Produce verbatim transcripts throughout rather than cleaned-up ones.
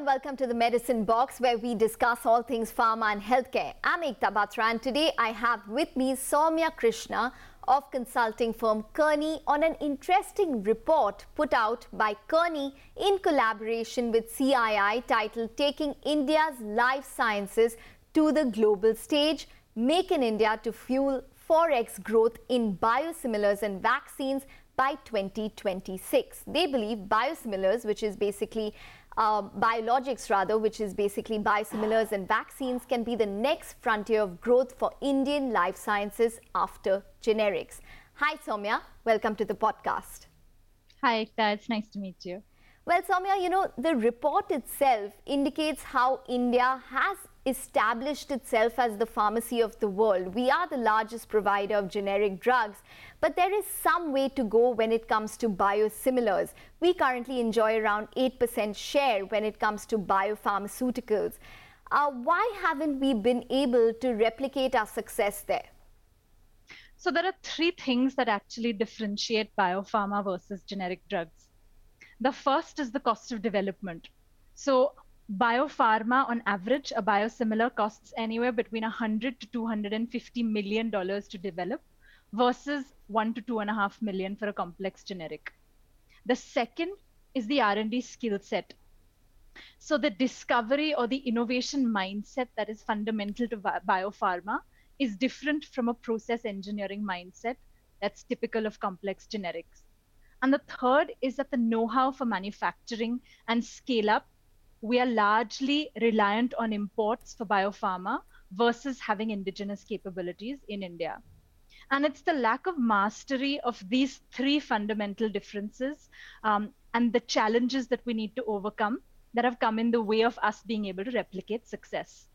and welcome to the Medicine Box, where we discuss all things pharma and healthcare. I'm Ekta Batra, and today I have with me Soumya Krishna of consulting firm Kearney on an interesting report put out by Kearney in collaboration with C I I titled Taking India's Life Sciences to the Global Stage, Make in India to Fuel four X Growth in Biosimilars and Vaccines by twenty twenty-six. They believe biosimilars, which is basically uh, biologics rather, which is basically biosimilars and vaccines, can be the next frontier of growth for Indian life sciences after generics. Hi Soumya, welcome to the podcast. Hi Ekta, it's nice to meet you. Well Soumya, you know, the report itself indicates how India has established itself as the pharmacy of the world. We are the largest provider of generic drugs, but there is some way to go when it comes to biosimilars. We currently enjoy around eight percent share when it comes to biopharmaceuticals. Uh, why haven't we been able to replicate our success there? So there are three things that actually differentiate biopharma versus generic drugs. The first is the cost of development. So biopharma, on average, a biosimilar costs anywhere between one hundred to two hundred fifty million dollars to develop versus one to two and a half million for a complex generic. The second is the R and D skill set. So the discovery or the innovation mindset that is fundamental to biopharma is different from a process engineering mindset that's typical of complex generics. And the third is that the know-how for manufacturing and scale up, we are largely reliant on imports for biopharma versus having indigenous capabilities in India. And it's the lack of mastery of these three fundamental differences um, and the challenges that we need to overcome that have come in the way of us being able to replicate success.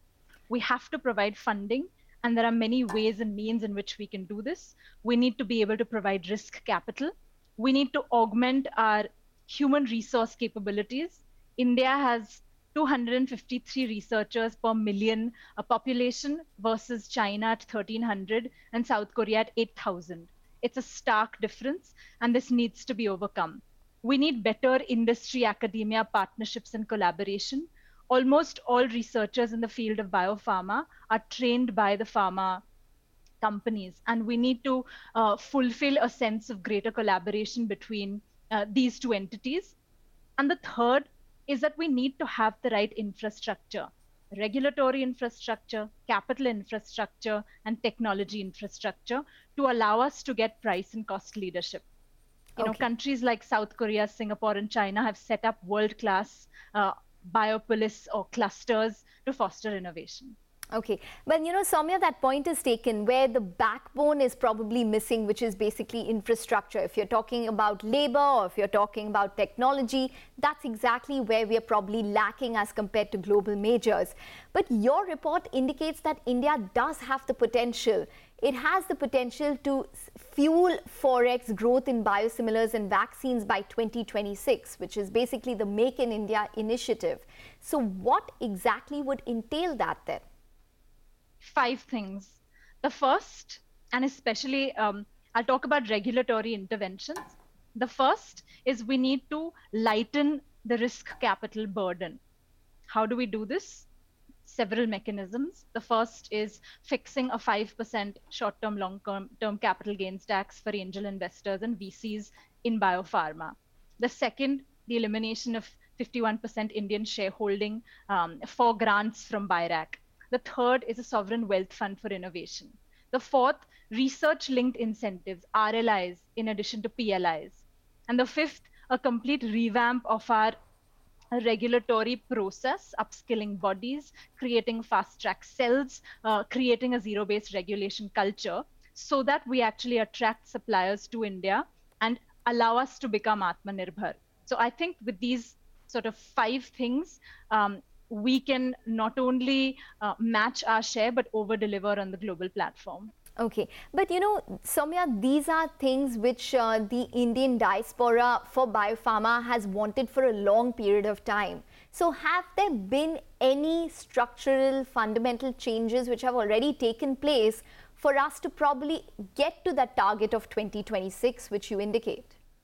We have to provide funding, and there are many ways and means in which we can do this. We need to be able to provide risk capital. We need to augment our human resource capabilities. India has two hundred fifty-three researchers per million a population versus China at thirteen hundred and South Korea at eight thousand. It's a stark difference, and this needs to be overcome. We need better industry academia partnerships and collaboration. Almost all researchers in the field of biopharma are trained by the pharma companies, and we need to uh, fulfill a sense of greater collaboration between uh, these two entities. And the third is that we need to have the right infrastructure, regulatory infrastructure, capital infrastructure, and technology infrastructure to allow us to get price and cost leadership. You okay. know, countries like South Korea, Singapore, and China have set up world-class uh, biopolis or clusters to foster innovation. Okay, but you know, Soumya, that point is taken where the backbone is probably missing, which is basically infrastructure. If you're talking about labor or if you're talking about technology, that's exactly where we are probably lacking as compared to global majors. But your report indicates that India does have the potential. It has the potential to fuel four X growth in biosimilars and vaccines by twenty twenty-six, which is basically the Make in India initiative. So what exactly would entail that then? Five things. The first, and especially um, I'll talk about regulatory interventions. The first is we need to lighten the risk capital burden. How do we do this? Several mechanisms. The first is fixing a five percent short-term, long-term capital gains tax for angel investors and V Cs in biopharma. The second, the elimination of fifty-one percent Indian shareholding um, for grants from B I R A C. The third is a sovereign wealth fund for innovation. The fourth, research-linked incentives, R L Is, in addition to P L Is. And the fifth, a complete revamp of our regulatory process, upskilling bodies, creating fast-track cells, uh, creating a zero-based regulation culture, so that we actually attract suppliers to India and allow us to become Atmanirbhar. So I think with these sort of five things, um, we can not only uh, match our share, but over-deliver on the global platform. Okay, but you know, Soumya, these are things which uh, the Indian diaspora for biopharma has wanted for a long period of time. So have there been any structural, fundamental changes which have already taken place for us to probably get to that target of twenty twenty-six, which you indicate?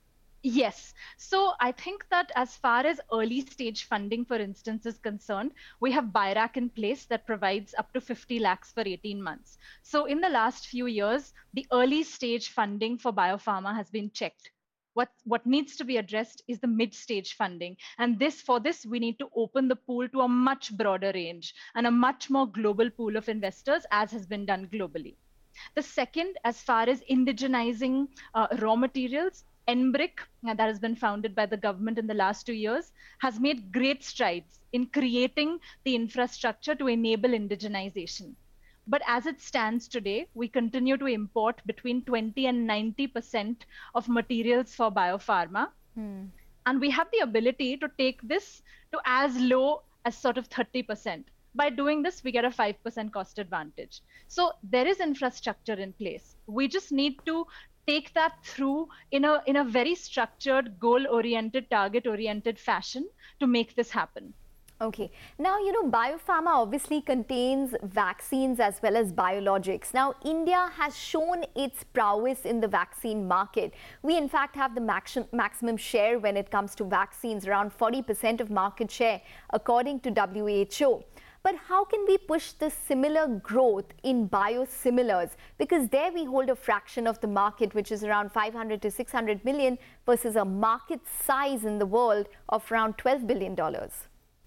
Yes. So I think that as far as early stage funding, for instance, is concerned, we have B I R A C in place that provides up to fifty lakhs for eighteen months. So in the last few years, the early stage funding for biopharma has been checked. What, what needs to be addressed is the mid stage funding. And this for this, we need to open the pool to a much broader range and a much more global pool of investors, as has been done globally. The second, as far as indigenizing uh, raw materials, N B R I C, uh, that has been founded by the government in the last two years, has made great strides in creating the infrastructure to enable indigenization. But as it stands today, we continue to import between twenty and ninety percent of materials for biopharma. Hmm. And we have the ability to take this to as low as sort of thirty percent. By doing this, we get a five percent cost advantage. So there is infrastructure in place. We just need to take that through in a, in a very structured, goal-oriented, target-oriented fashion to make this happen. Okay. Now, you know, biopharma obviously contains vaccines as well as biologics. Now, India has shown its prowess in the vaccine market. We, in fact, have the max maximum share when it comes to vaccines, around forty percent of market share, according to W H O. But how can we push this similar growth in biosimilars? Because there we hold a fraction of the market, which is around five hundred to six hundred million, versus a market size in the world of around twelve billion dollars.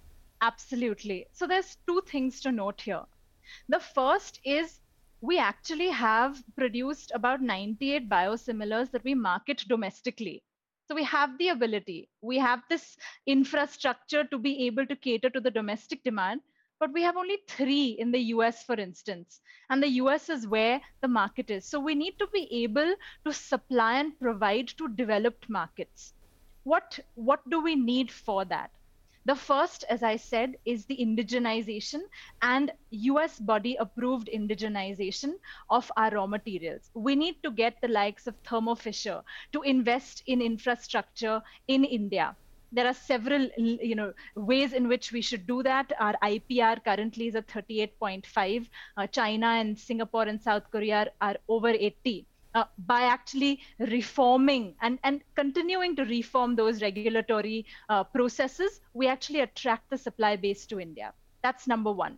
Absolutely. So there's two things to note here. The first is we actually have produced about ninety-eight biosimilars that we market domestically. So we have the ability, we have this infrastructure to be able to cater to the domestic demand, but we have only three in the U S, for instance, and the U S is where the market is. So we need to be able to supply and provide to developed markets. What, what do we need for that? The first, as I said, is the indigenization and U S body approved indigenization of our raw materials. We need to get the likes of Thermo Fisher to invest in infrastructure in India. There are several you know, ways in which we should do that. Our I P R currently is at thirty-eight point five. Uh, China and Singapore and South Korea are, are over eighty. Uh, by actually reforming and, and continuing to reform those regulatory uh, processes, we actually attract the supply base to India. That's number one.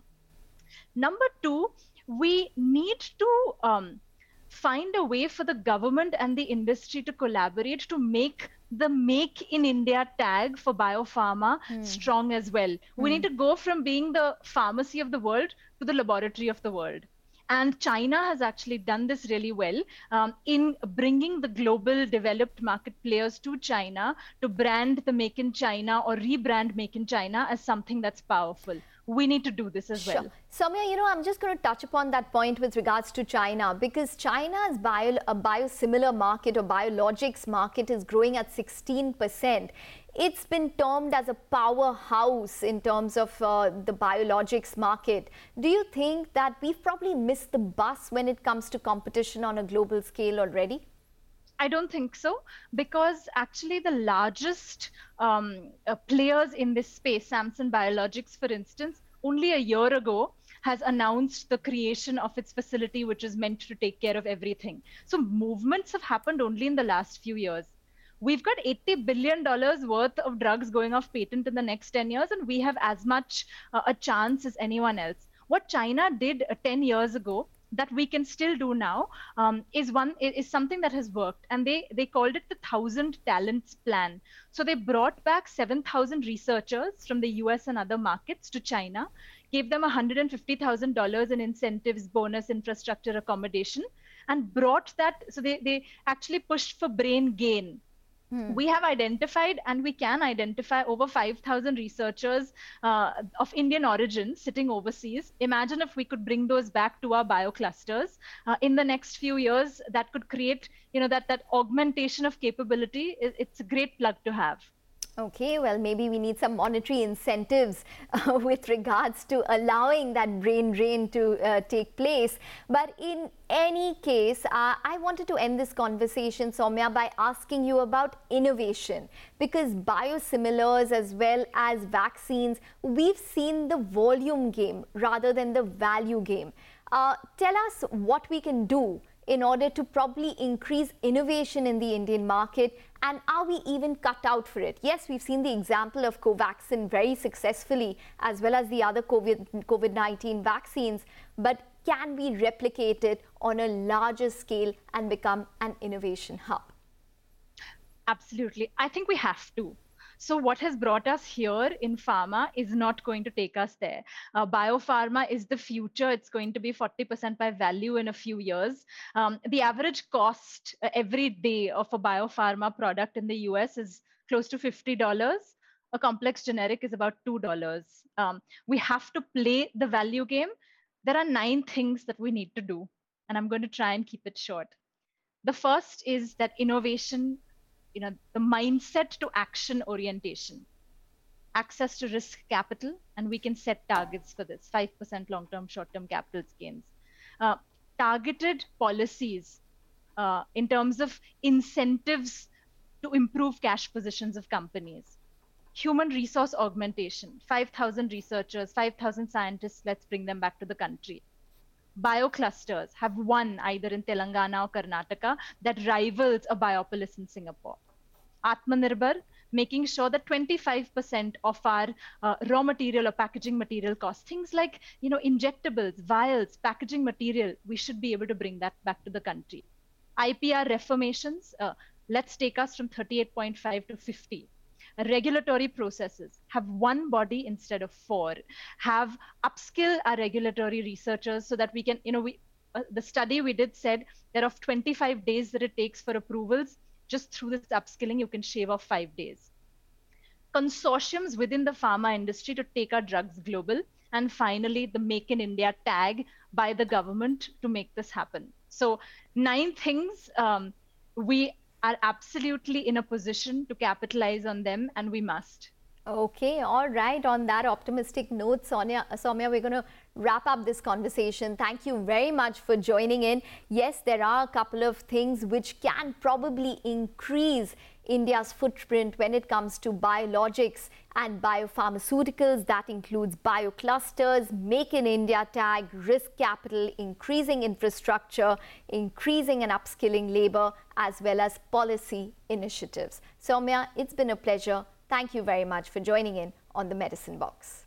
Number two, we need to um, find a way for the government and the industry to collaborate to make the Make in India tag for biopharma mm. strong as well. Mm. We need to go from being the pharmacy of the world to the laboratory of the world. And China has actually done this really well um, in bringing the global developed market players to China to brand the Make in China or rebrand Make in China as something that's powerful. We need to do this as sure. well. Soumya, you know, I'm just going to touch upon that point with regards to China, because China's bio, a biosimilar market or biologics market is growing at sixteen percent. It's been termed as a powerhouse in terms of uh, the biologics market. Do you think that we've probably missed the bus when it comes to competition on a global scale already? I don't think so, because actually the largest um, uh, players in this space, Samsung Biologics, for instance, only a year ago has announced the creation of its facility, which is meant to take care of everything. So movements have happened only in the last few years. We've got eighty billion dollars worth of drugs going off patent in the next ten years, and we have as much uh, a chance as anyone else. What China did uh, ten years ago that we can still do now um, is one is something that has worked, and they they called it the thousand talents plan. So they brought back seven thousand researchers from the U S and other markets to China, gave them one hundred fifty thousand dollars in incentives, bonus, infrastructure, accommodation, and brought that. So they they actually pushed for brain gain. Hmm. We have identified, and we can identify, over five thousand researchers uh, of Indian origin sitting overseas. Imagine if we could bring those back to our bioclusters uh, in the next few years. That could create, you know, that that augmentation of capability. It's a great plug to have. Okay, well, maybe we need some monetary incentives uh, with regards to allowing that brain drain to uh, take place. But in any case, uh, I wanted to end this conversation, Soumya, by asking you about innovation, because biosimilars as well as vaccines, we've seen the volume game rather than the value game. Uh, tell us what we can do in order to probably increase innovation in the Indian market? And are we even cut out for it? Yes, we've seen the example of Covaxin very successfully, as well as the other COVID nineteen vaccines. But can we replicate it on a larger scale and become an innovation hub? Absolutely. I think we have to. So what has brought us here in pharma is not going to take us there. Uh, biopharma is the future. It's going to be forty percent by value in a few years. Um, the average cost uh, every day of a biopharma product in the U S is close to fifty dollars. A complex generic is about two dollars. Um, we have to play the value game. There are nine things that we need to do, and I'm going to try and keep it short. The first is that innovation, you know, the mindset to action orientation, access to risk capital, and we can set targets for this, five percent long-term, short-term capital gains. Uh, targeted policies uh, in terms of incentives to improve cash positions of companies. Human resource augmentation, five thousand researchers, five thousand scientists, let's bring them back to the country. Bioclusters have one either in Telangana or Karnataka that rivals a biopolis in Singapore. Atmanirbhar, making sure that twenty-five percent of our uh, raw material or packaging material costs, things like, you know, injectables, vials, packaging material, we should be able to bring that back to the country. I P R reformations, uh, let's take us from thirty-eight point five to fifty. Regulatory processes, have one body instead of four, have upskill our regulatory researchers so that we can, you know, we, uh, the study we did said that of twenty-five days that it takes for approvals, just through this upskilling, you can shave off five days. Consortiums within the pharma industry to take our drugs global. And finally, the Make in India tag by the government to make this happen. So nine things, um, we are absolutely in a position to capitalize on them, and we must. Okay, all right. On that optimistic note, Sonia, Soumya, we're going to wrap up this conversation. Thank you very much for joining in. Yes, there are a couple of things which can probably increase India's footprint when it comes to biologics and biopharmaceuticals. That includes bioclusters, Make in India tag, risk capital, increasing infrastructure, increasing and upskilling labor, as well as policy initiatives. Soumya, it's been a pleasure. Thank you very much for joining in on the Medicine Box.